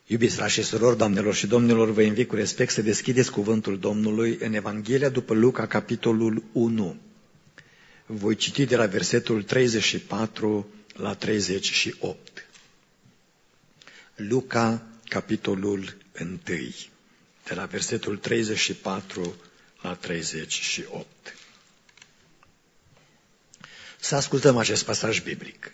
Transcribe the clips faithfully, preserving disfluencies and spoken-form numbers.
Iubiți frați și surori, doamnelor și domnilor, vă invit cu respect să deschideți cuvântul Domnului în Evanghelia după Luca, capitolul unu. Voi citi de la versetul treizeci și patru la treizeci și opt. Luca, capitolul unu, de la versetul treizeci și patru la treizeci și opt. Să ascultăm acest pasaj biblic.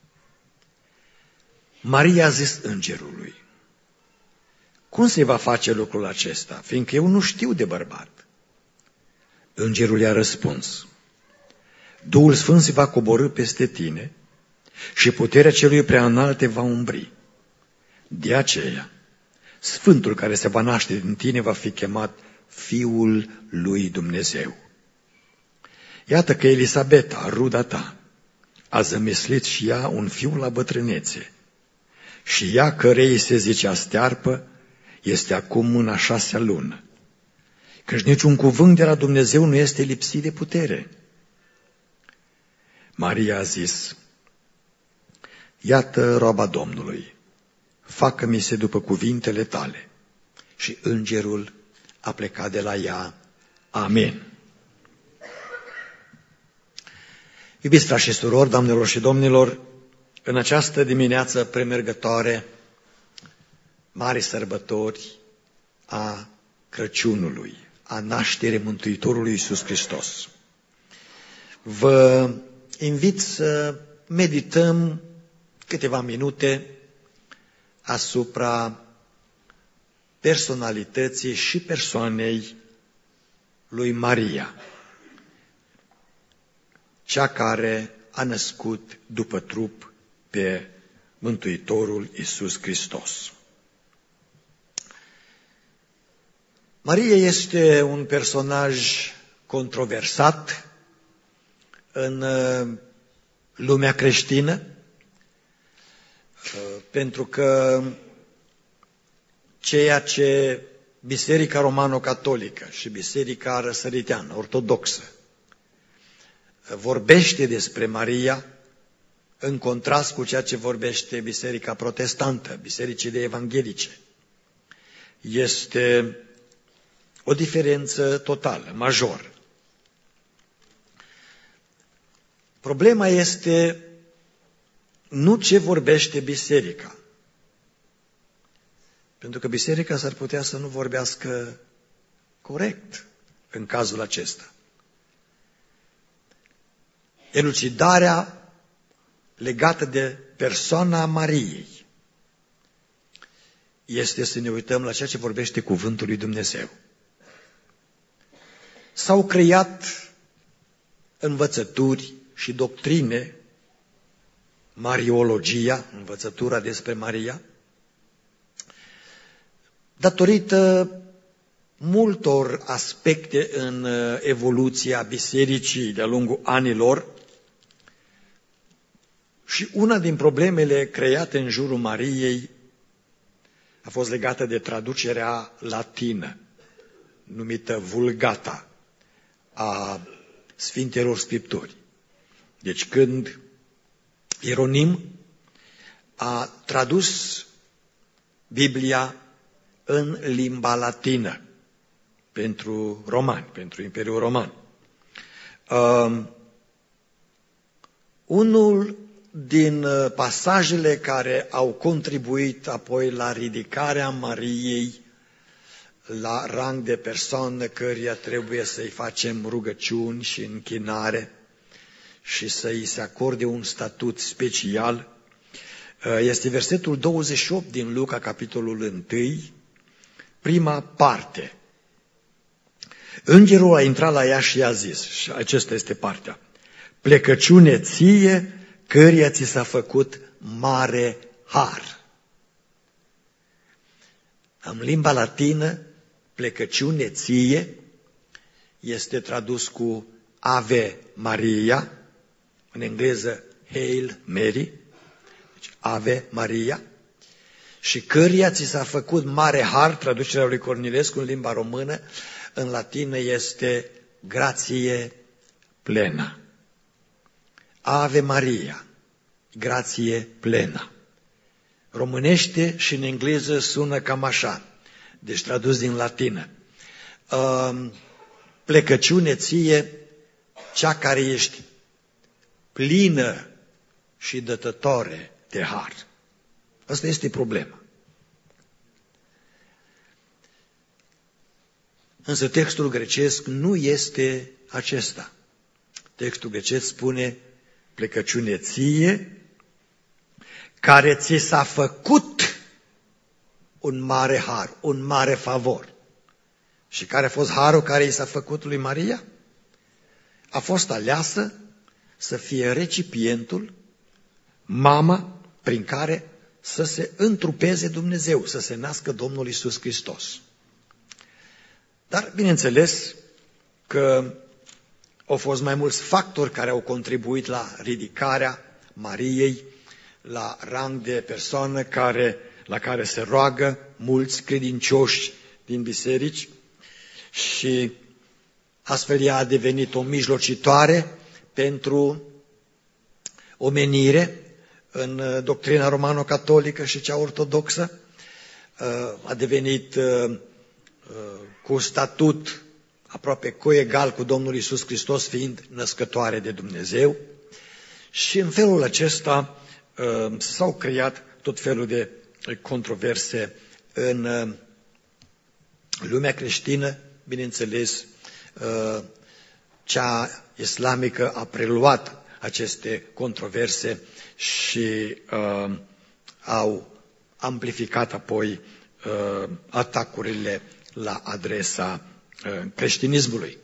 Maria a zis îngerului: cum se va face lucrul acesta, fiindcă eu nu știu de bărbat? Îngerul i-a răspuns: Duhul Sfânt se va coborî peste tine și puterea celui preaînalt te va umbri. De aceea, Sfântul care se va naște din tine va fi chemat Fiul lui Dumnezeu. Iată că Elisabeta, ruda ta, a zămislit și ea un fiu la bătrânețe, și ea, cărei se zicea stearpă, este acum în a șasea lună, căci niciun cuvânt de la Dumnezeu nu este lipsit de putere. Maria a zis: iată roaba Domnului, facă-mi se după cuvintele tale. Și îngerul a plecat de la ea. Amin. Iubiți frați și surori, doamnelor și domnilor, în această dimineață premergătoare mari sărbători a Crăciunului, a nașterii Mântuitorului Iisus Hristos, vă invit să medităm câteva minute asupra personalității și persoanei lui Maria, cea care a născut după trup pe Mântuitorul Iisus Hristos. Maria este un personaj controversat în lumea creștină, pentru că ceea ce Biserica Romano-Catolică și Biserica Răsăriteană, Ortodoxă, vorbește despre Maria, în contrast cu ceea ce vorbește Biserica Protestantă, bisericile evanghelice, este o diferență totală, majoră. Problema este nu ce vorbește biserica, pentru că biserica s-ar putea să nu vorbească corect în cazul acesta. Elucidarea legată de persoana Mariei este să ne uităm la ceea ce vorbește cuvântul lui Dumnezeu. S-au creat învățături și doctrine, mariologia, învățătura despre Maria, datorită multor aspecte în evoluția bisericii de-a lungul anilor, și una din problemele create în jurul Mariei a fost legată de traducerea latină, numită Vulgata, a Sfintelor Scripturi. Deci când Ieronim a tradus Biblia în limba latină pentru romani, pentru Imperiul Roman. Uh, unul din pasajele care au contribuit apoi la ridicarea Mariei la rang de persoană căreia trebuie să-i facem rugăciuni și închinare și să-i se acorde un statut special, este versetul douăzeci și opt din Luca, capitolul unu, prima parte. Îngerul a intrat la ea și i-a zis, și acesta este partea: plecăciune ție, căreia ți s-a făcut mare har. În limba latină, plecăciune ție este tradus cu Ave Maria, în engleză Hail Mary, deci Ave Maria, și căreia ți s-a făcut mare har, traducerea lui Cornilescu în limba română, în latină este grație plenă. Ave Maria, grație plenă. românește și în engleză sună cam așa, deci tradus din latină. Plecăciune ție, cea care ești plină și dătătoare de har. Asta este problema. Însă textul grecesc nu este acesta. Textul grecesc spune plecăciune ție, care ți s-a făcut un mare har, un mare favor. Și care a fost harul care i s-a făcut lui Maria? A fost aleasă să fie recipientul, mama prin care să se întrupeze Dumnezeu, să se nască Domnul Iisus Hristos. Dar, bineînțeles, că au fost mai mulți factori care au contribuit la ridicarea Mariei la rang de persoană care, la care se roagă mulți credincioși din biserici și astfel ea a devenit o mijlocitoare pentru omenire în doctrina romano-catolică și cea ortodoxă. A devenit cu statut aproape coegal cu Domnul Iisus Hristos, fiind născătoare de Dumnezeu. Și în felul acesta s-au creat tot felul de controverse în lumea creștină. Bineînțeles, cea islamică a preluat aceste controverse și au amplificat apoi atacurile la adresa creștinismului.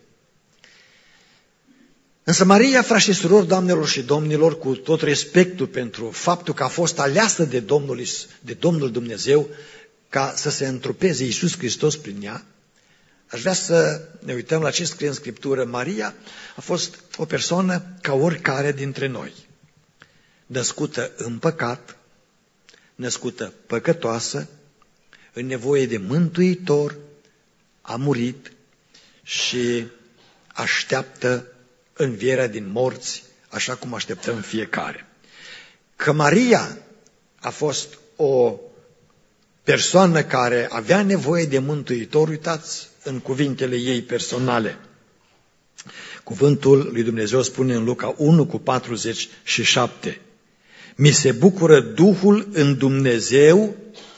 Însă Maria, frați și surori, doamnelor și domnilor, cu tot respectul pentru faptul că a fost aleasă de Domnul, de Domnul Dumnezeu ca să se întrupeze Iisus Hristos prin ea, aș vrea să ne uităm la ce scrie în Scriptură. Maria a fost o persoană ca oricare dintre noi, născută în păcat, născută păcătoasă, în nevoie de mântuitor, a murit și așteaptă învierea din morți, așa cum așteptăm fiecare. Că Maria a fost o persoană care avea nevoie de mântuitor, uitați în cuvintele ei personale. Cuvântul lui Dumnezeu spune în Luca unu cu patruzeci și șapte: mi se bucură Duhul în Dumnezeu,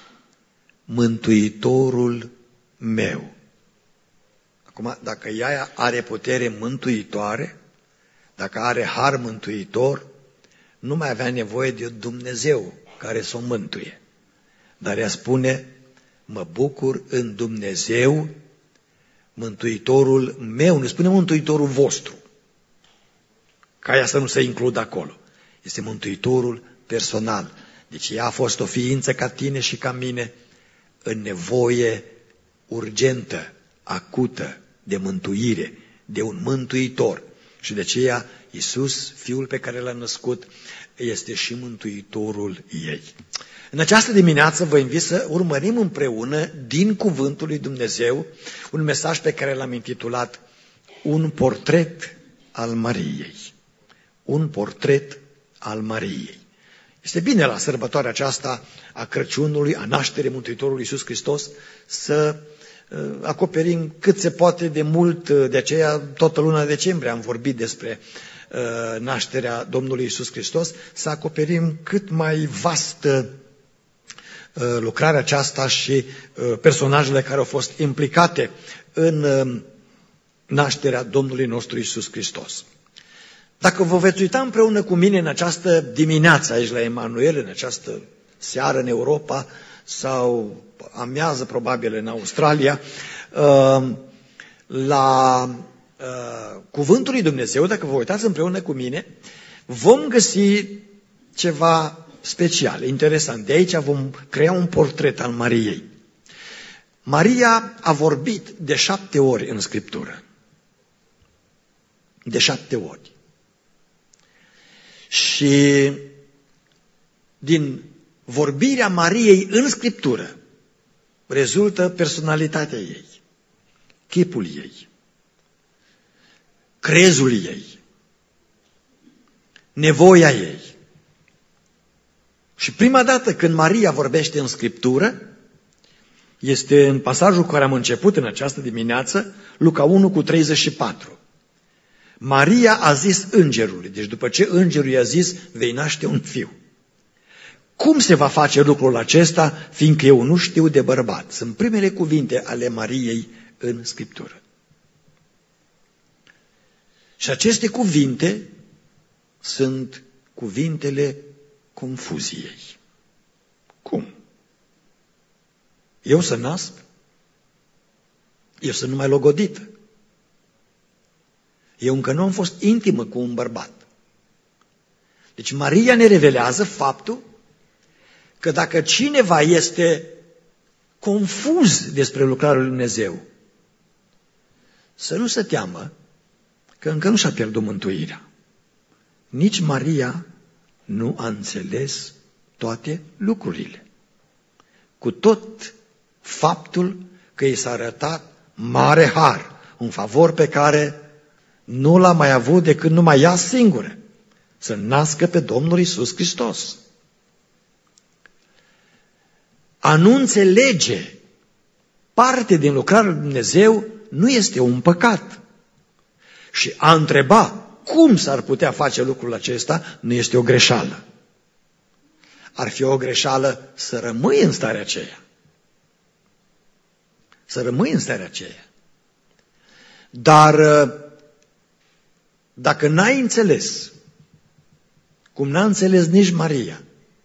Mântuitorul meu. Acum, dacă ea are putere mântuitoare, dacă are har mântuitor, nu mai avea nevoie de Dumnezeu care să o mântuie. Dar ea spune, mă bucur în Dumnezeu, Mântuitorul meu, nu spune Mântuitorul vostru, ca ea să nu se includă acolo. Este Mântuitorul personal. Deci ea a fost o ființă ca tine și ca mine, în nevoie urgentă, acută, de mântuire, de un mântuitor. Și de aceea Iisus, Fiul pe care l-a născut, este și mântuitorul ei. În această dimineață vă invit să urmărim împreună din Cuvântul lui Dumnezeu un mesaj pe care l-am intitulat Un portret al Mariei. Un portret al Mariei. Este bine la sărbătoarea aceasta a Crăciunului, a nașterii Mântuitorului Iisus Hristos, să acoperim cât se poate de mult. De aceea toată luna decembrie am vorbit despre nașterea Domnului Iisus Hristos, să acoperim cât mai vastă lucrarea aceasta și personajele care au fost implicate în nașterea Domnului nostru Iisus Hristos. Dacă vă veți uita împreună cu mine în această dimineață aici la Emanuel, în această seară în Europa sau amiază probabil în Australia, la Cuvântul lui Dumnezeu, dacă vă uitați împreună cu mine, vom găsi ceva special, interesant. De aici vom crea un portret al Mariei. Maria a vorbit de șapte ori în Scriptură. De șapte ori. Și din vorbirea Mariei în Scriptură rezultă personalitatea ei, chipul ei, crezul ei, nevoia ei Și prima dată când Maria vorbește în Scriptură, este în pasajul cu care am început în această dimineață, Luca unu cu treizeci și patru. Maria a zis îngerului, deci după ce îngerul i-a zis, vei naște un fiu. Cum se va face lucrul acesta, fiindcă eu nu știu de bărbat? Sunt primele cuvinte ale Mariei în Scriptură. Și aceste cuvinte sunt cuvintele confuziei. Cum? Eu să nasc? Eu sunt numai logodită. Eu încă nu am fost intimă cu un bărbat. Deci Maria ne revelează faptul că dacă cineva este confuz despre lucrarea lui Dumnezeu, să nu se teamă că încă nu și-a pierdut mântuirea. Nici Maria nu a înțeles toate lucrurile. Cu tot faptul că i s-a arătat mare har, un favor pe care nu l-a mai avut decât numai ea singură, să nască pe Domnul Iisus Hristos. A nu înțelege parte din lucrarea lui Dumnezeu nu este un păcat. Și a întreba cum s-ar putea face lucrul acesta nu este o greșeală. Ar fi o greșeală să rămâi în starea aceea. Să rămâi în starea aceea. Dar dacă n-ai înțeles, cum n-a înțeles nici Maria,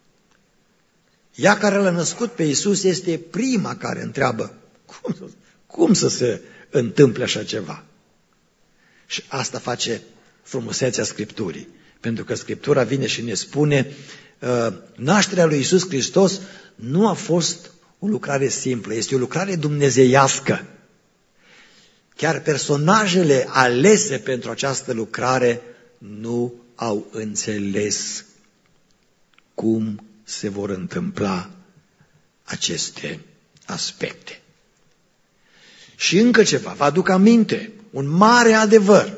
ea care l-a născut pe Iisus este prima care întreabă cum, cum să se întâmple așa ceva. Și asta face frumusețea Scripturii. Pentru că Scriptura vine și ne spune nașterea lui Iisus Hristos nu a fost o lucrare simplă, este o lucrare dumnezeiască. Chiar personajele alese pentru această lucrare nu au înțeles cum se vor întâmpla aceste aspecte. Și încă ceva, vă aduc aminte, un mare adevăr.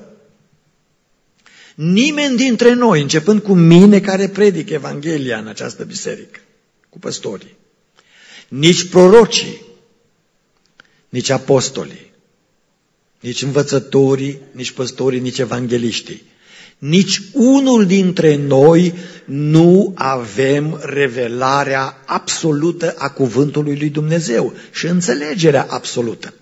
Nimeni dintre noi, începând cu mine care predic Evanghelia în această biserică, cu păstorii, nici prorocii, nici apostolii, nici învățătorii, nici păstorii, nici evangeliștii, nici unul dintre noi nu avem revelarea absolută a cuvântului lui Dumnezeu și înțelegerea absolută.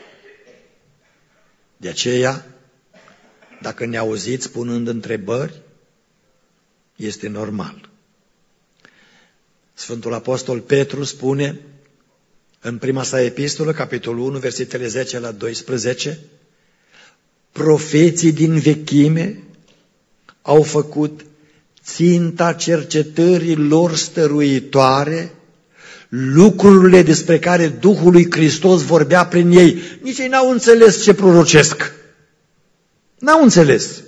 De aceea, dacă ne auziți punând întrebări, este normal. Sfântul Apostol Petru spune în prima sa epistolă, capitolul unu, versetele zece la doisprezece, profeții din vechime au făcut ținta cercetării lor stăruitoare, lucrurile despre care Duhul lui Hristos vorbea prin ei. Nici ei n-au înțeles ce prorocesc. N-au înțeles.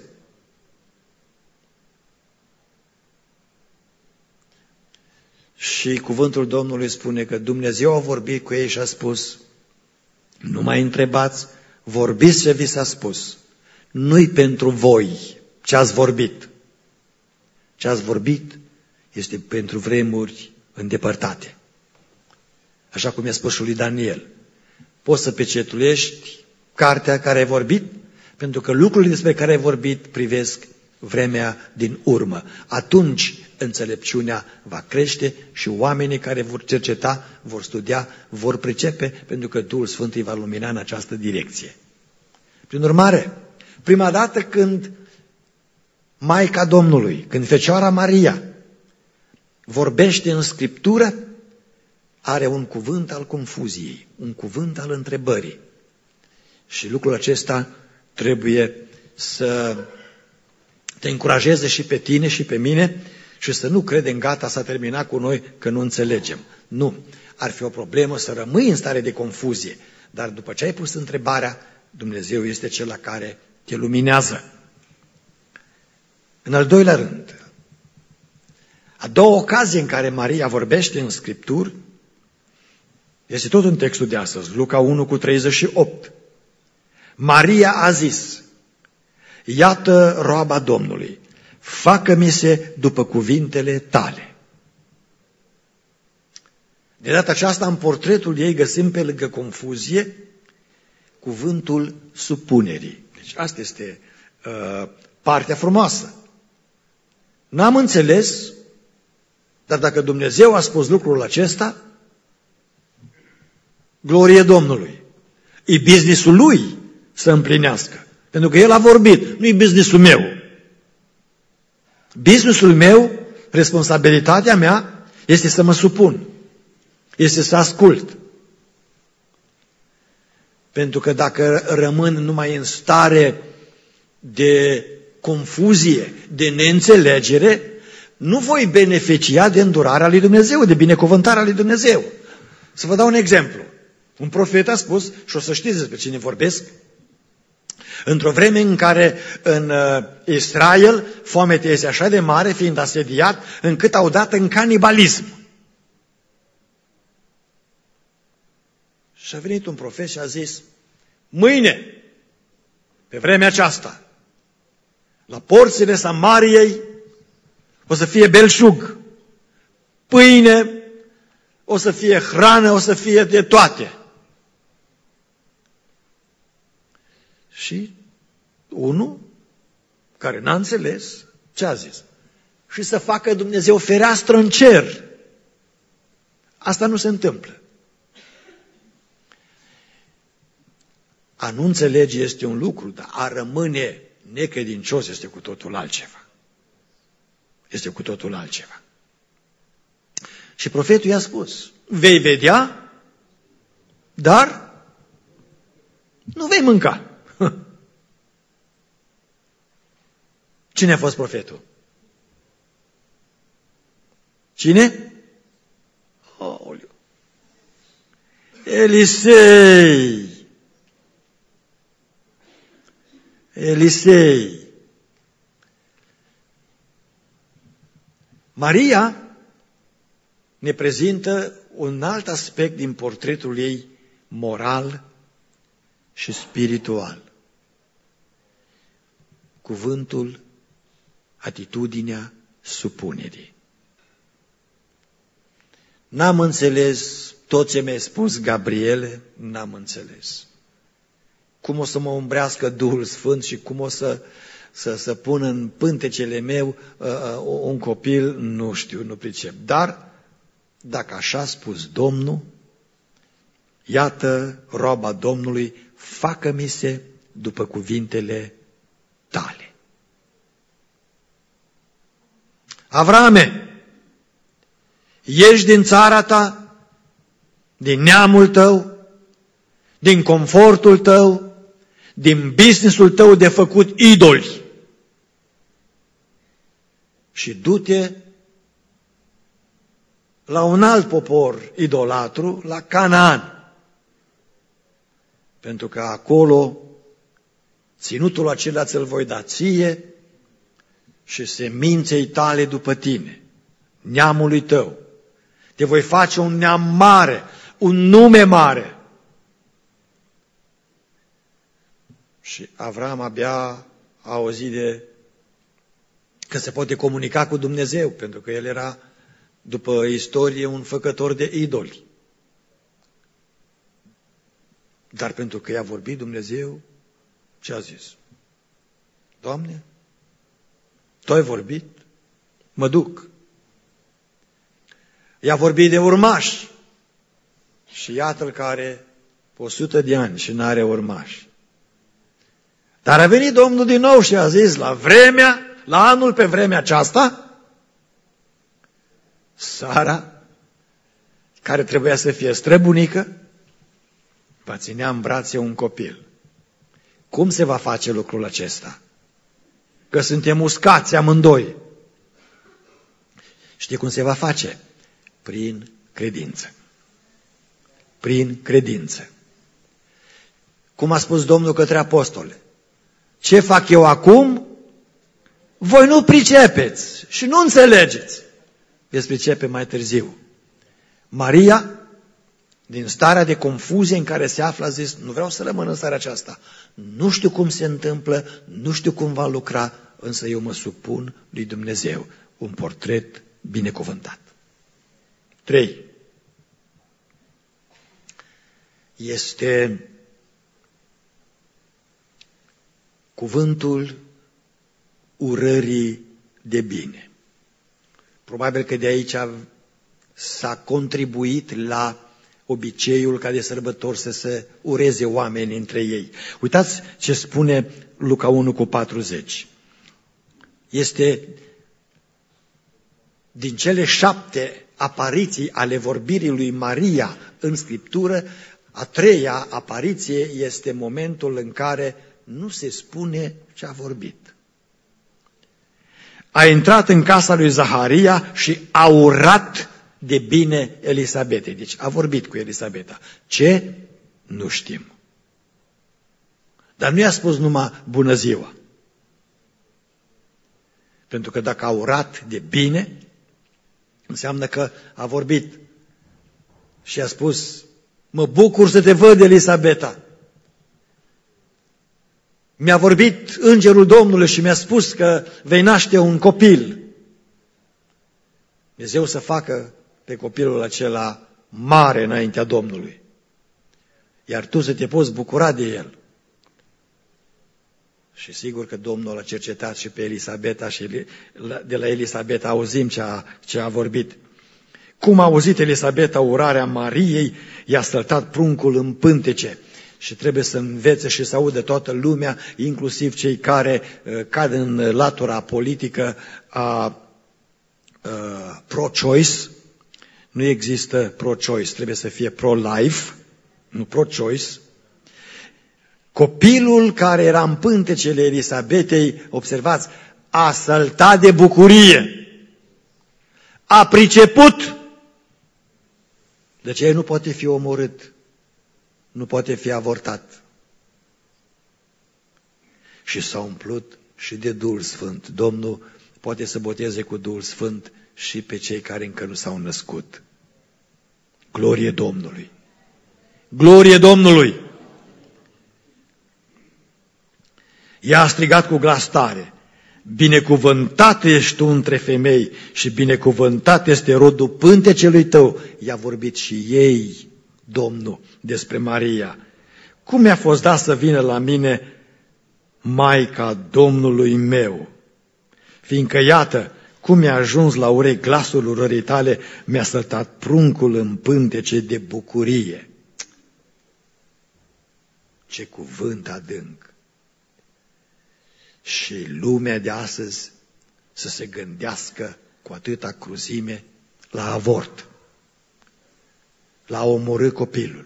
Și cuvântul Domnului spune că Dumnezeu a vorbit cu ei și a spus, nu mai întrebați, vorbiți ce vi s-a spus. Nu-i pentru voi ce ați vorbit. Ce ați vorbit este pentru vremuri îndepărtate. Așa cum i-a spus și lui Daniel. Poți să pecetuiești cartea care ai vorbit, pentru că lucrurile despre care ai vorbit privesc vremea din urmă. Atunci înțelepciunea va crește și oamenii care vor cerceta, vor studia, vor pricepe, pentru că Duhul Sfânt îi va lumina în această direcție. Prin urmare, prima dată când Maica Domnului, când Fecioara Maria vorbește în Scriptură, are un cuvânt al confuziei, un cuvânt al întrebării. Și lucrul acesta trebuie să te încurajeze și pe tine și pe mine și să nu credem gata, s-a terminat cu noi că nu înțelegem. Nu, ar fi o problemă să rămâi în stare de confuzie, dar după ce ai pus întrebarea, Dumnezeu este cel la care te luminează. În al doilea rând, a doua ocazie în care Maria vorbește în Scripturi este tot în textul de astăzi, Luca unu cu treizeci și opt. Maria a zis, iată roaba Domnului, facă-mi se după cuvintele tale. De data aceasta, în portretul ei găsim pe lângă confuzie cuvântul supunerii. Deci asta este uh, partea frumoasă. N-am înțeles, dar dacă Dumnezeu a spus lucrul acesta, glorie Domnului. E business-ul lui să împlinească. Pentru că el a vorbit, nu e business-ul meu. Business-ul meu, responsabilitatea mea, este să mă supun. Este să ascult. Pentru că dacă rămân numai în stare de confuzie, de neînțelegere, nu voi beneficia de îndurarea lui Dumnezeu, de binecuvântarea lui Dumnezeu. Să vă dau un exemplu. Un profet a spus, și o să știți despre cine vorbesc, într-o vreme în care în Israel foametea este așa de mare, fiind asediat, încât au dat în canibalism. Și a venit un profet și a zis, mâine, pe vremea aceasta, la porțile Samariei o să fie belșug, pâine, o să fie hrană, o să fie de toate. Și unul care n-a înțeles, ce a zis? Și să facă Dumnezeu fereastră în cer. Asta nu se întâmplă. A nu înțelege este un lucru, dar a rămâne necredincios este cu totul altceva. Este cu totul altceva. Și profetul i-a spus, vei vedea, dar nu vei mânca. Cine a fost profetul? Cine? Aoleu. Elisei. Elisei. Maria ne prezintă un alt aspect din portretul ei moral și spiritual. Cuvântul, atitudinea supunerii. N-am înțeles tot ce mi-a spus Gabriele, n-am înțeles. Cum o să mă umbrească Duhul Sfânt și cum o să, să, să pun în pântecele meu uh, uh, un copil, nu știu, nu pricep. Dar, dacă așa a spus Domnul, iată roaba Domnului, facă-mi se după cuvintele tale. Avrame, ieși din țara ta, din neamul tău, din confortul tău, din businessul tău de făcut idoli și du-te la un alt popor idolatru, la Canaan. Pentru că acolo ținutul acela ți-l voi da ție și seminței tale după tine, neamului tău. Te voi face un neam mare, un nume mare. Și Avram abia a auzit de că se poate comunica cu Dumnezeu, pentru că el era, după istorie, un făcător de idoli. Dar pentru că i-a vorbit Dumnezeu, ce a zis? Doamne, Tu ai vorbit, mă duc. I-a vorbit de urmași și iată-l care o sută de ani și n-are urmași. Dar a venit Domnul din nou și a zis, la vremea, la anul pe vremea aceasta, Sara, care trebuia să fie străbunică, va ținea în brațe un copil. Cum se va face lucrul acesta? Că suntem uscați amândoi. Știi cum se va face? Prin credință. Prin credință. Cum a spus Domnul către apostole, ce fac eu acum, voi nu pricepeți și nu înțelegeți. Veți pricepe mai târziu. Maria, din starea de confuzie în care se află, a zis, nu vreau să rămân în starea aceasta. Nu știu cum se întâmplă, nu știu cum va lucra, însă eu mă supun lui Dumnezeu. Un portret binecuvântat. Trei. este cuvântul urării de bine. Probabil că de aici s-a contribuit la obiceiul ca de sărbători să se ureze oamenii între ei. Uitați ce spune Luca unu cu patruzeci. Este din cele șapte apariții ale vorbirii lui Maria în Scriptură, a treia apariție este momentul în care nu se spune ce a vorbit. A intrat în casa lui Zaharia și a urat de bine Elisabetei. Deci a vorbit cu Elisabeta. Ce? Nu știm. Dar nu i-a spus numai bună ziua. Pentru că dacă a urat de bine, înseamnă că a vorbit și a spus, mă bucur să te văd, Elisabeta. Mi-a vorbit îngerul Domnului și mi-a spus că vei naște un copil. Dumnezeu să facă pe copilul acela mare înaintea Domnului. Iar tu să te poți bucura de el. Și sigur că Domnul a cercetat și pe Elisabeta și de la Elisabeta auzim ce a, ce a vorbit. Cum a auzit Elisabeta urarea Mariei, i-a săltat pruncul în pântece. Și trebuie să învețe și să audă toată lumea, inclusiv cei care uh, cad în latura politică a uh, pro-choice. Nu există pro-choice, trebuie să fie pro-life, nu pro-choice. Copilul care era în pântecele Elisabetei, observați, a săltat de bucurie, a priceput, de ce nu poate fi omorât, nu poate fi avortat. Și s-a umplut și de Duhul Sfânt. Domnul poate să boteze cu Duhul Sfânt și pe cei care încă nu s-au născut. Glorie Domnului! Glorie Domnului! Ea a strigat cu glas tare, binecuvântat ești tu între femei și binecuvântat este rodul pântecelui tău. I-a vorbit și ei, Domnul, despre Maria. Cum mi-a fost dat să vină la mine Maica Domnului meu? Fiindcă, iată, cum mi-a ajuns la urechi glasul urării tale, mi-a săltat pruncul în pântece de bucurie. Ce cuvânt adânc! Și lumea de astăzi să se gândească cu atâta cruzime la avort, la a omorî copilul.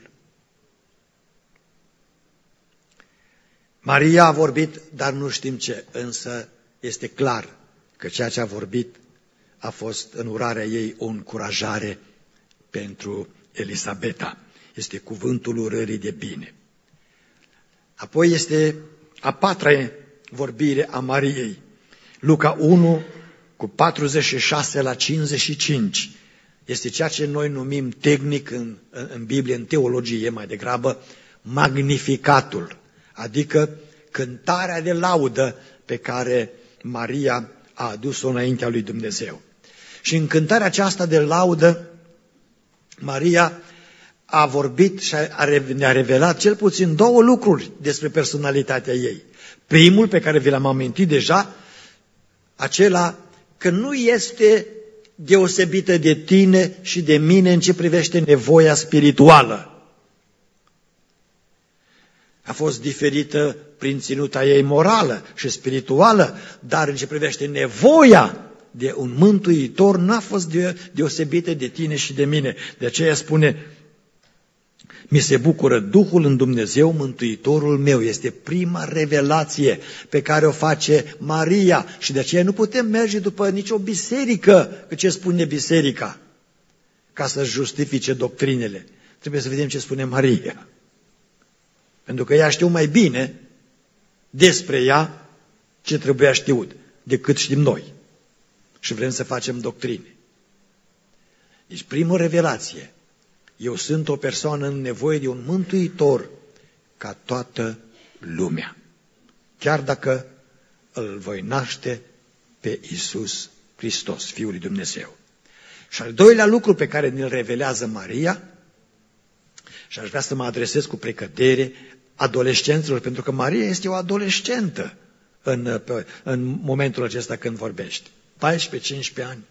Maria a vorbit, dar nu știm ce, însă este clar că ceea ce a vorbit a fost în urarea ei o încurajare pentru Elisabeta. Este cuvântul urării de bine. Apoi este a patra vorbire a Mariei. Luca unu cu patruzeci și șase la cincizeci și cinci. Este ceea ce noi numim tehnic în, în Biblie, în teologie mai degrabă, magnificatul, adică cântarea de laudă pe care Maria a adus-o înaintea lui Dumnezeu. Și în cântarea aceasta de laudă, Maria a vorbit și a, ne-a revelat cel puțin două lucruri despre personalitatea ei. Primul, pe care vi l-am amintit deja, acela că nu este deosebită de tine și de mine în ce privește nevoia spirituală. A fost diferită prin ținuta ei morală și spirituală, dar în ce privește nevoia de un mântuitor n-a fost deosebită de tine și de mine. De aceea spune, mi se bucură Duhul în Dumnezeu, Mântuitorul meu. Este prima revelație pe care o face Maria și de aceea nu putem merge după nicio biserică, că ce spune biserica, ca să justifice doctrinele. Trebuie să vedem ce spune Maria. Pentru că ea știu mai bine despre ea ce trebuia știut decât știm noi. Și vrem să facem doctrine. Deci prima revelație. Eu sunt o persoană în nevoie de un mântuitor ca toată lumea. Chiar dacă îl voi naște pe Iisus Hristos, Fiul lui Dumnezeu. Și al doilea lucru pe care ne-l revelează Maria Și aș vrea să mă adresez cu precădere adolescenților, pentru că Maria este o adolescentă în, în momentul acesta când vorbește. paisprezece cincisprezece ani.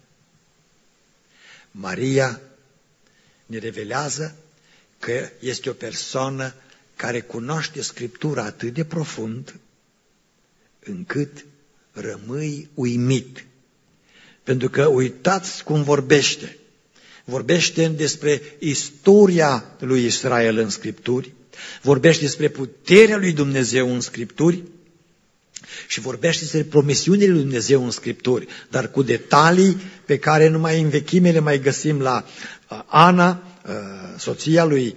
Maria ne revelează că este o persoană care cunoaște Scriptura atât de profund încât rămâi uimit. Pentru că uitați cum vorbește. Vorbește despre istoria lui Israel în Scripturi, vorbește despre puterea lui Dumnezeu în Scripturi și vorbește despre promisiunile lui Dumnezeu în Scripturi, dar cu detalii pe care numai în vechime le mai găsim la Ana, soția lui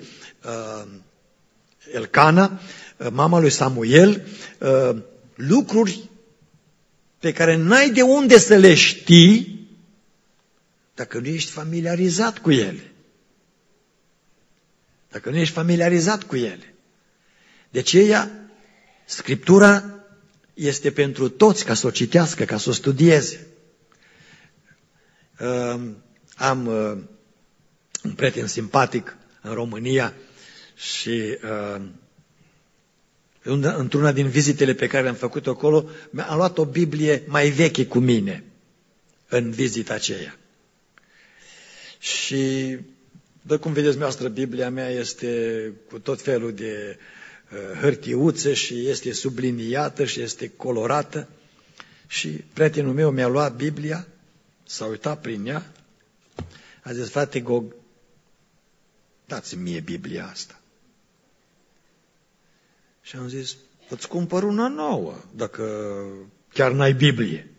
Elcana, mama lui Samuel, lucruri pe care n-ai de unde să le știi dacă nu ești familiarizat cu ele. Dacă nu ești familiarizat cu ele. De aceea, Scriptura este pentru toți, ca să o citească, ca să o studieze. Am un prieten simpatic în România și într-una din vizitele pe care le-am făcut acolo, am luat o Biblie mai veche cu mine în vizita aceea. Și, dă cum vedeți dumneavoastră, Biblia mea este cu tot felul de uh, hârtiuțe și este subliniată și este colorată. Și prietenul meu mi-a luat Biblia, s-a uitat prin ea, a zis, frate Gog, dați-mi mie Biblia asta. Și am zis, îți cumpăr una nouă, dacă chiar n-ai Biblie.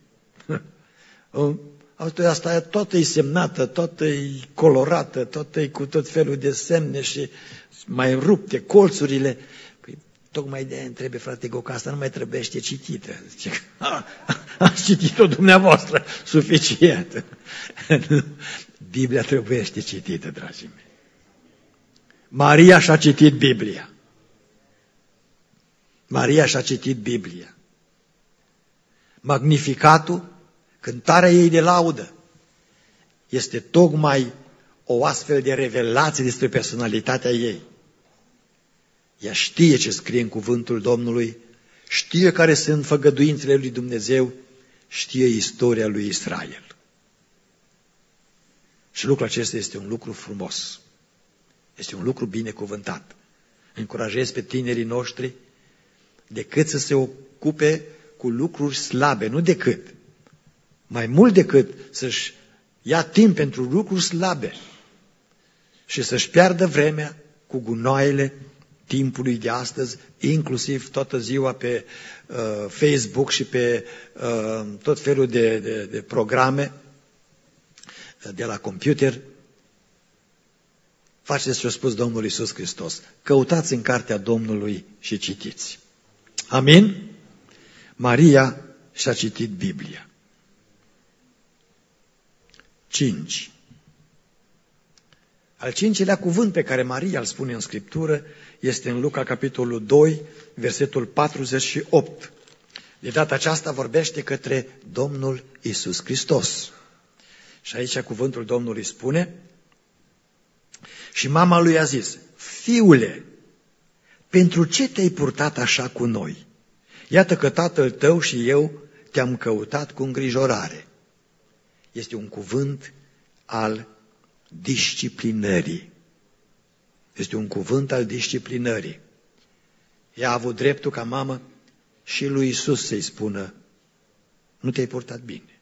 Asta toată e semnată, toată e colorată, toată e cu tot felul de semne și mai rupte, colțurile. Păi, tocmai de aia îmi trebuie, frate Gog, că asta nu mai trebuiește citită. Zice, ați citit-o dumneavoastră, suficient. Biblia trebuiește citită, dragii mei. Maria și-a citit Biblia. Maria și-a citit Biblia. Magnificatul, cântarea ei de laudă, este tocmai o astfel de revelație despre personalitatea ei. Ea știe ce scrie în cuvântul Domnului, știe care sunt făgăduințele lui Dumnezeu, știe istoria lui Israel. Și lucrul acesta este un lucru frumos. Este un lucru binecuvântat. Încurajez pe tinerii noștri decât să se ocupe cu lucruri slabe, nu decât, mai mult decât să-și ia timp pentru lucruri slabe și să-și piardă vremea cu gunoaiele timpului de astăzi, inclusiv toată ziua pe uh, Facebook și pe uh, tot felul de, de, de programe de la computer. Faceți ce a spus Domnul Iisus Hristos. Căutați în cartea Domnului și citiți. Amin? Maria și-a citit Biblia. cinci. Al cincilea cuvânt pe care Maria îl spune în Scriptură este în Luca, capitolul doi, versetul patruzeci și opt. De data aceasta vorbește către Domnul Iisus Hristos. Și aici cuvântul Domnului spune, și mama lui a zis, Fiule, pentru ce te-ai purtat așa cu noi? Iată că tatăl tău și eu te-am căutat cu îngrijorare. Este un cuvânt al disciplinării. Este un cuvânt al disciplinării. Ea a avut dreptul ca mamă și lui Iisus să-i spună, nu te-ai purtat bine.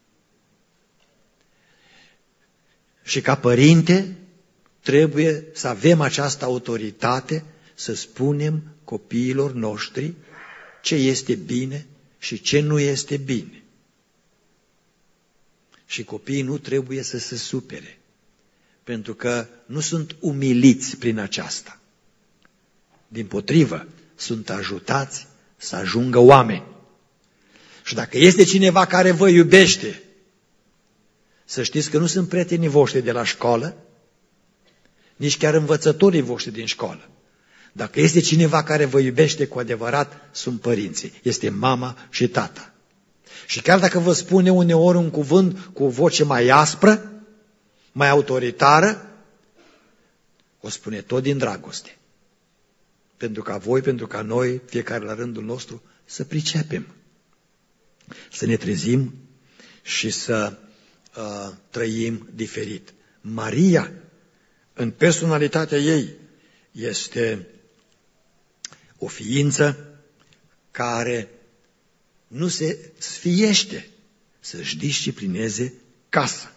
Și ca părinte trebuie să avem această autoritate să spunem copiilor noștri ce este bine și ce nu este bine. Și copiii nu trebuie să se supere, pentru că nu sunt umiliți prin aceasta. Dimpotrivă, sunt ajutați să ajungă oameni. Și dacă este cineva care vă iubește, să știți că nu sunt prietenii voștri de la școală, nici chiar învățătorii voștri din școală. Dacă este cineva care vă iubește cu adevărat, sunt părinții. Este mama și tata. Și chiar dacă vă spune uneori un cuvânt cu o voce mai aspră, mai autoritară, o spune tot din dragoste. pentru ca voi, pentru ca noi, fiecare la rândul nostru, să pricepem, să ne trezim și să uh, trăim diferit. Maria, în personalitatea ei, este o ființă care nu se sfiește să-și disciplineze casa.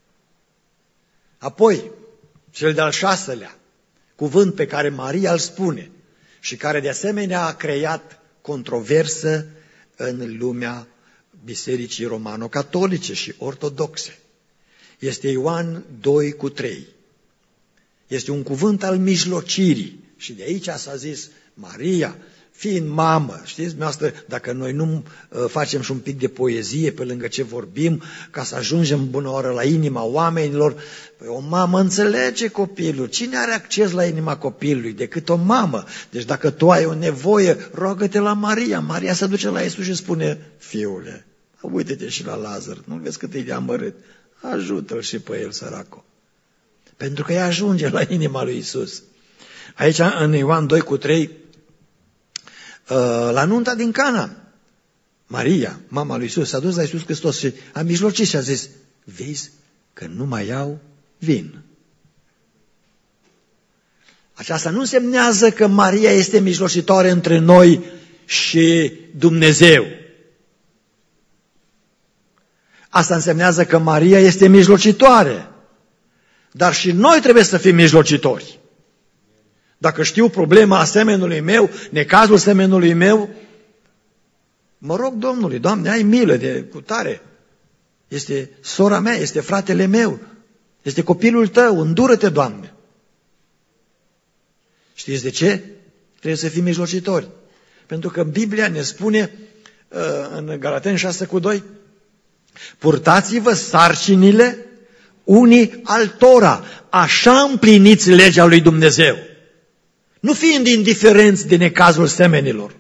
Apoi, cel de-al șaselea cuvânt pe care Maria îl spune și care de asemenea a creat controversă în lumea bisericii romano-catolice și ortodoxe, este Ioan doi cu trei. Este un cuvânt al mijlocirii și de aici s-a zis Maria, fiind mamă, știți, dumneavoastră, dacă noi nu uh, facem și un pic de poezie pe lângă ce vorbim, ca să ajungem bună oră la inima oamenilor, o mamă înțelege copilul. Cine are acces la inima copilului decât o mamă? Deci dacă tu ai o nevoie, roagă-te la Maria. Maria se duce la Iisus și spune, fiule, uite-te și la Lazar, nu vezi cât e de amărât? Ajută-l și pe el, săracul. Pentru că ea ajunge la inima lui Iisus. Aici, în Ioan doi cu trei, la nunta din Cana, Maria, mama lui Iisus, s-a dus la Iisus Hristos și a mijlocit și a zis, vezi că nu mai iau vin. Aceasta nu însemnează că Maria este mijlocitoare între noi și Dumnezeu. Asta însemnează că Maria este mijlocitoare, dar și noi trebuie să fim mijlocitori. Dacă știu problema semenului meu, necazul semenului meu, mă rog Domnului, Doamne, ai milă de cutare. Este sora mea, este fratele meu, este copilul tău, îndură-te, Doamne. Știți de ce? Trebuie să fim mijlocitori. Pentru că Biblia ne spune în Galateni șase cu doi, purtați-vă sarcinile unii altora, așa împliniți legea lui Dumnezeu. Nu fiind indiferenți de necazul semenilor,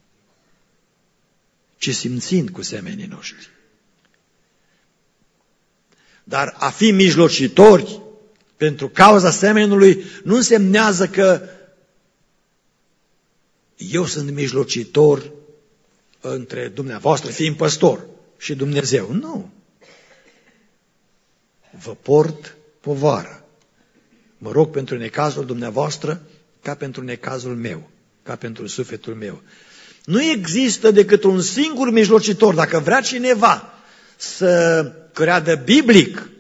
ci simțind cu semenii noștri. Dar a fi mijlocitori pentru cauza semenului nu însemnează că eu sunt mijlocitor între dumneavoastră, fiind păstor, și Dumnezeu. Nu. Vă port povară. Mă rog pentru necazul dumneavoastră ca pentru necazul meu, ca pentru sufletul meu. Nu există decât un singur mijlocitor. Dacă vrea cineva să creadă biblic,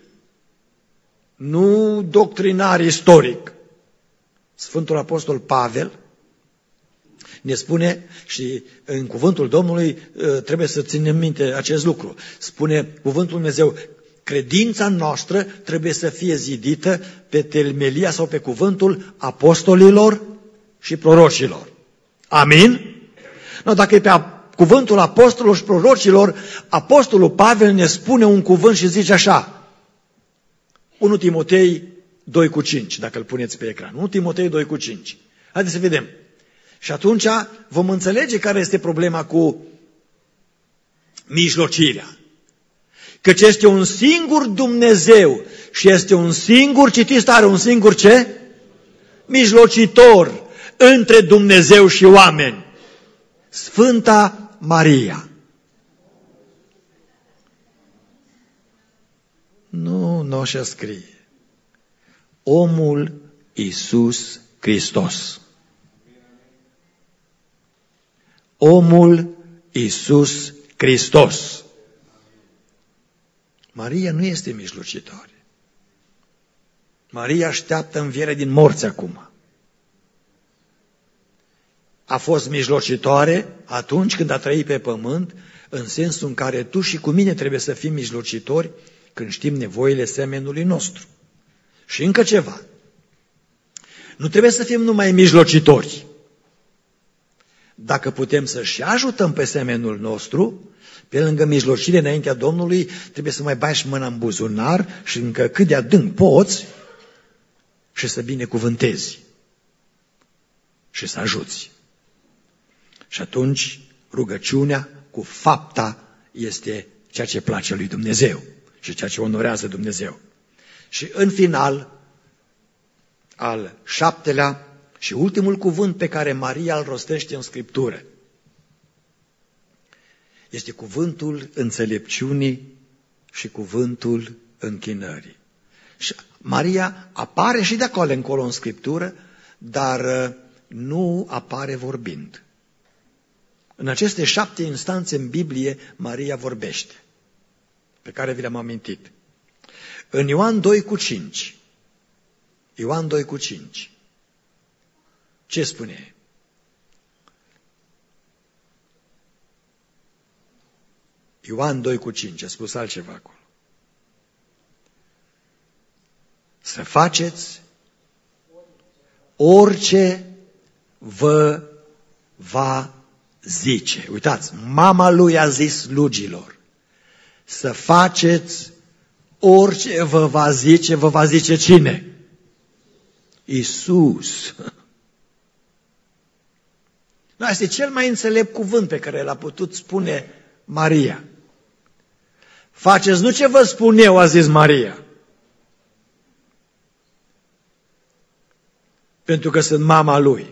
nu doctrinar istoric, Sfântul Apostol Pavel ne spune, și în cuvântul Domnului trebuie să ținem minte acest lucru, spune cuvântul Dumnezeu, credința noastră trebuie să fie zidită pe temelia sau pe cuvântul apostolilor și prorocilor. Amin? No, dacă e pe cuvântul apostolilor și prorocilor, apostolul Pavel ne spune un cuvânt și zice așa, unu Timotei doi cu cinci, dacă îl puneți pe ecran, unu Timotei doi cu cinci. Haideți să vedem. Și atunci vom înțelege care este problema cu mijlocirea. Căci este un singur Dumnezeu și este un singur, citiți tare, un singur ce? Mijlocitor între Dumnezeu și oameni. Sfânta Maria. Nu, nu așa scrie. Omul Iisus Hristos. Omul Iisus Hristos. Maria nu este mijlocitoare. Maria așteaptă învierea din morți acum. A fost mijlocitoare atunci când a trăit pe pământ, în sensul în care tu și cu mine trebuie să fim mijlocitori când știm nevoile semenului nostru. Și încă ceva. Nu trebuie să fim numai mijlocitori. Dacă putem să și ajutăm pe semenul nostru, pe lângă mijlocire înaintea Domnului, trebuie să mai bagi și mâna în buzunar și încă cât de adânc poți și să binecuvântezi și să ajuți. Și atunci rugăciunea cu fapta este ceea ce place lui Dumnezeu și ceea ce onorează Dumnezeu. Și în final, al șaptelea Și ultimul cuvânt pe care Maria îl rostește în Scriptură este cuvântul înțelepciunii și cuvântul închinării. Și Maria apare și de acolo încolo în Scriptură, dar nu apare vorbind. În aceste șapte instanțe în Biblie, Maria vorbește, pe care vi le-am amintit. În Ioan doi cu cinci, Ioan doi cu cinci, ce spune? Ioan doi cu cinci, a spus altceva acolo. Să faceți orice vă va zice. Uitați, mama lui a zis slugilor, să faceți orice vă va zice. Vă va zice cine? Iisus. Da, este cel mai înțelept cuvânt pe care l-a putut spune Maria. Faceți nu ce vă spun eu, a zis Maria, pentru că sunt mama lui,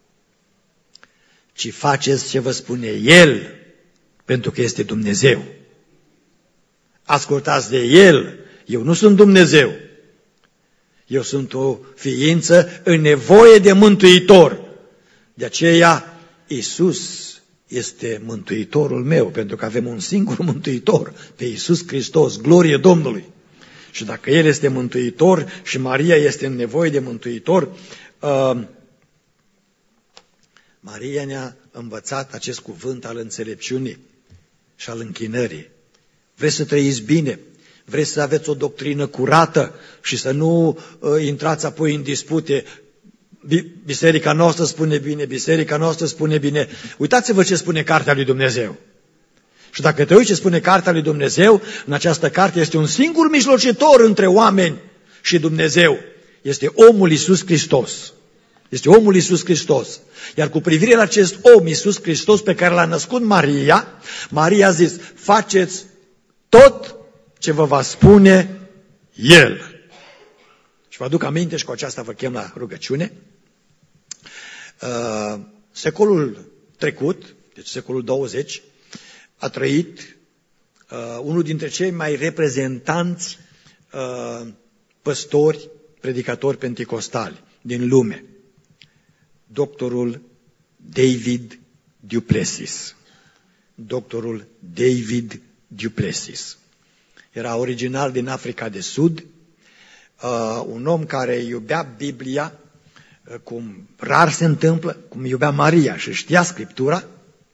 ci faceți ce vă spune El, pentru că este Dumnezeu. Ascultați de El, eu nu sunt Dumnezeu. Eu sunt o ființă în nevoie de mântuitor. De aceea, Iisus este mântuitorul meu, pentru că avem un singur mântuitor, pe Iisus Hristos, glorie Domnului. Și dacă El este mântuitor și Maria este în nevoie de mântuitor, uh, Maria ne-a învățat acest cuvânt al înțelepciunii și al închinării. Vreți să trăiți bine? Vreți să aveți o doctrină curată și să nu uh, intrați apoi în dispute? Biserica noastră spune bine, biserica noastră spune bine. Uitați-vă ce spune Cartea lui Dumnezeu. Și dacă te uiți ce spune Cartea lui Dumnezeu, în această carte este un singur mijlocitor între oameni și Dumnezeu. Este omul Iisus Hristos. Este omul Iisus Hristos. Iar cu privire la acest om Iisus Hristos pe care l-a născut Maria, Maria a zis, faceți tot ce vă va spune El. Și vă aduc aminte și cu aceasta vă chem la rugăciune. Uh, secolul trecut, deci secolul douăzeci, a trăit uh, unul dintre cei mai reprezentanți uh, păstori, predicatori penticostali din lume, doctorul David du Plessis. Doctorul David du Plessis. Era original din Africa de Sud, uh, un om care iubea Biblia, uh, cum rar se întâmplă, cum iubea Maria și știa Scriptura,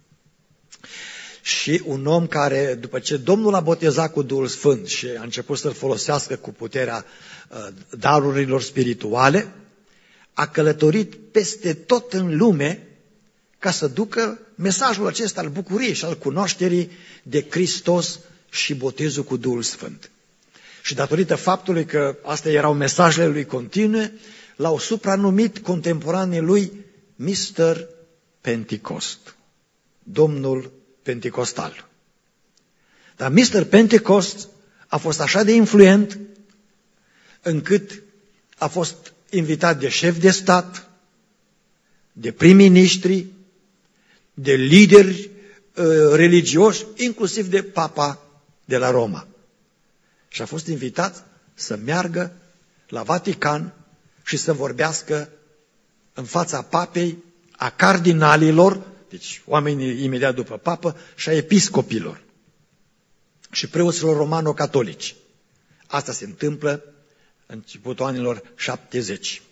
și un om care, după ce Domnul a botezat cu Duhul Sfânt și a început să-l folosească cu puterea uh, darurilor spirituale, a călătorit peste tot în lume ca să ducă mesajul acesta al bucuriei și al cunoașterii de Hristos și botezul cu Duhul Sfânt. Și datorită faptului că astea erau mesajele lui continue, l-au supranumit contemporanii lui mister Pentecost, Domnul Pentecostal. Dar mister Pentecost a fost așa de influent încât a fost invitat de șefi de stat, de prim-ministri, de lideri uh, religioși, inclusiv de papa de la Roma. Și a fost invitat să meargă la Vatican și să vorbească în fața papei, a cardinalilor, deci oamenii imediat după papă, și a episcopilor și preoților romano-catolici. Asta se întâmplă în începutul anilor șaptezeci.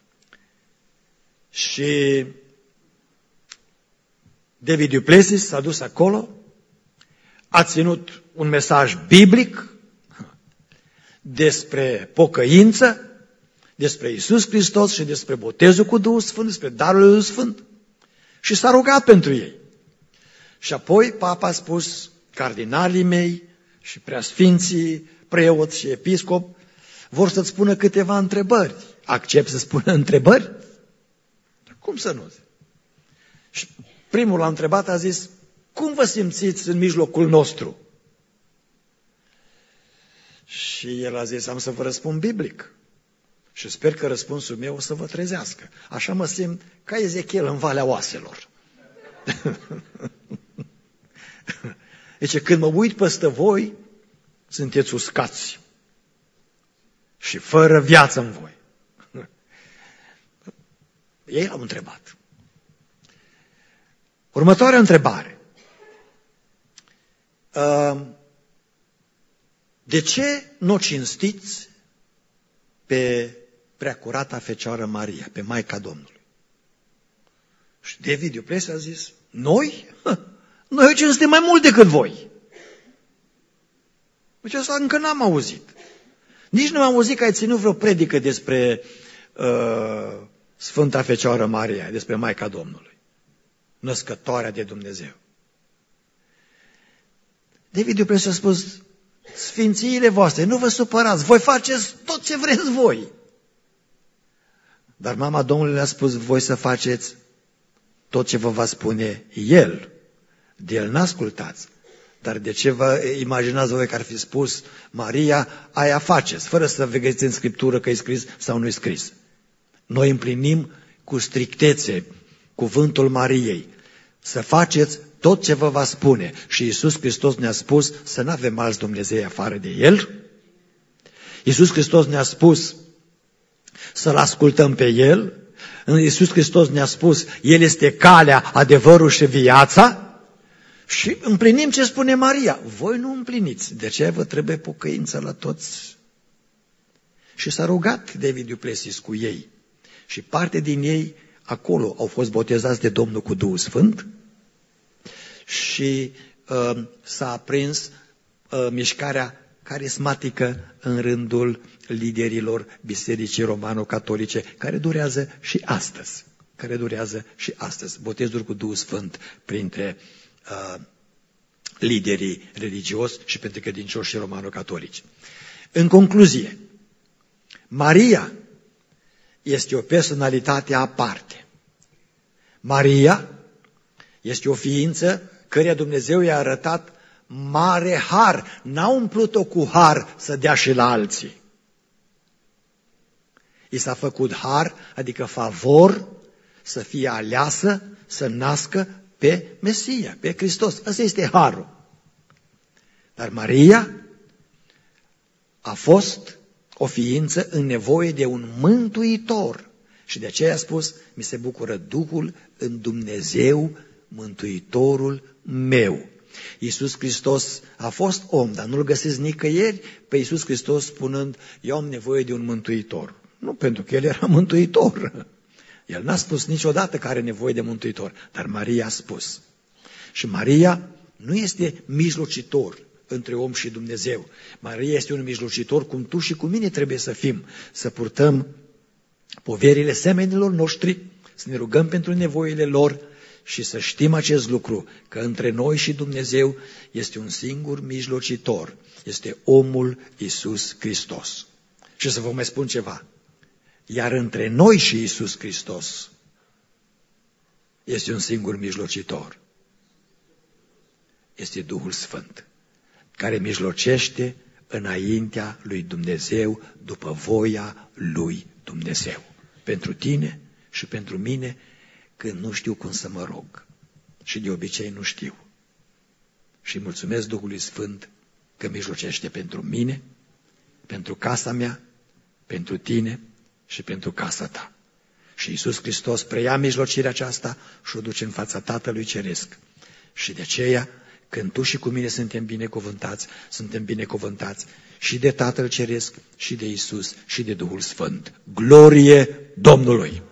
Și David du Plessis s-a dus acolo, a ținut un mesaj biblic despre pocăință, despre Iisus Hristos și despre botezul cu Duhul Sfânt, despre darul lui Duhul Sfânt. Și s-a rugat pentru ei. Și apoi papa a spus, cardinalii mei și preasfinții, preoți și episcop vor să-ți spună câteva întrebări. Accept să spună întrebări? Cum să nu? Și primul l-a întrebat, a zis, cum vă simțiți în mijlocul nostru? Și el a zis, am să vă răspund biblic. Și sper că răspunsul meu o să vă trezească. Așa mă simt ca Ezechiel în Valea Oaselor. Deci când mă uit peste voi, sunteți uscați și fără viață în voi. Ei l-au întrebat. Următoarea întrebare. De ce nu cinstiți pe Preacurata Fecioară Maria, pe Maica Domnului? Și David Duplessis a zis, noi? Noi o cinstim mai mult decât voi. Deci asta încă n-am auzit. Nici nu am auzit că ai ținut vreo predică despre uh, Sfânta Fecioară Maria, despre Maica Domnului, născătoarea de Dumnezeu. David Duplessis a spus, sfințiile voastre, nu vă supărați, voi faceți tot ce vreți voi. Dar mama Domnului le-a spus, voi să faceți tot ce vă va spune El. De El n-ascultați. Dar de ce vă imaginați voi că ar fi spus Maria, aia faceți, fără să vedeți în Scriptură că e scris sau nu e scris. Noi împlinim cu strictețe cuvântul Mariei. Să faceți tot ce vă va spune. Și Iisus Hristos ne-a spus să nu avem alți Dumnezei afară de El. Iisus Hristos ne-a spus să-L ascultăm pe El. Iisus Hristos ne-a spus, El este calea, adevărul și viața. Și împlinim ce spune Maria. Voi nu împliniți. De ce vă trebuie pocăință la toți? Și s-a rugat David Duplessis cu ei. Și parte din ei acolo au fost botezați de Domnul cu Duhul Sfânt. Și uh, s-a aprins uh, mișcarea carismatică în rândul liderilor Bisericii Romano-Catolice, care durează și astăzi. Care durează și astăzi. Botezul cu Duhul Sfânt printre uh, liderii religioși și printre credincioși romano-catolici. În concluzie, Maria este o personalitate aparte. Maria este o ființă căreia Dumnezeu i-a arătat mare har. N-a umplut-o cu har să dea și la alții. I s-a făcut har, adică favor, să fie aleasă, să nască pe Mesia, pe Hristos. Ăsta este harul. Dar Maria a fost o ființă în nevoie de un mântuitor. Și de aceea a spus, mi se bucură Duhul în Dumnezeu, Mântuitorul meu. Iisus Hristos a fost om, dar nu-L găsesc nicăieri pe Iisus Hristos spunând, eu am nevoie de un mântuitor. Nu, pentru că El era mântuitor. El n-a spus niciodată că are nevoie de mântuitor, dar Maria a spus. Și Maria nu este mijlocitor între om și Dumnezeu. Maria este un mijlocitor cum tu și cu mine trebuie să fim, să purtăm poverile semenilor noștri, să ne rugăm pentru nevoile lor și să știm acest lucru, că între noi și Dumnezeu este un singur mijlocitor, este omul Iisus Hristos. Și să vă mai spun ceva, iar între noi și Iisus Hristos este un singur mijlocitor, este Duhul Sfânt, care mijlocește înaintea lui Dumnezeu după voia lui Dumnezeu. Pentru tine și pentru mine, când nu știu cum să mă rog. Și de obicei nu știu. Și mulțumesc Duhului Sfânt că mijlocește pentru mine, pentru casa mea, pentru tine și pentru casa ta. Și Iisus Hristos preia mijlocirea aceasta și o duce în fața Tatălui Ceresc. Și de aceea, când tu și cu mine suntem binecuvântați, suntem binecuvântați și de Tatăl Ceresc, și de Iisus, și de Duhul Sfânt. Glorie Domnului!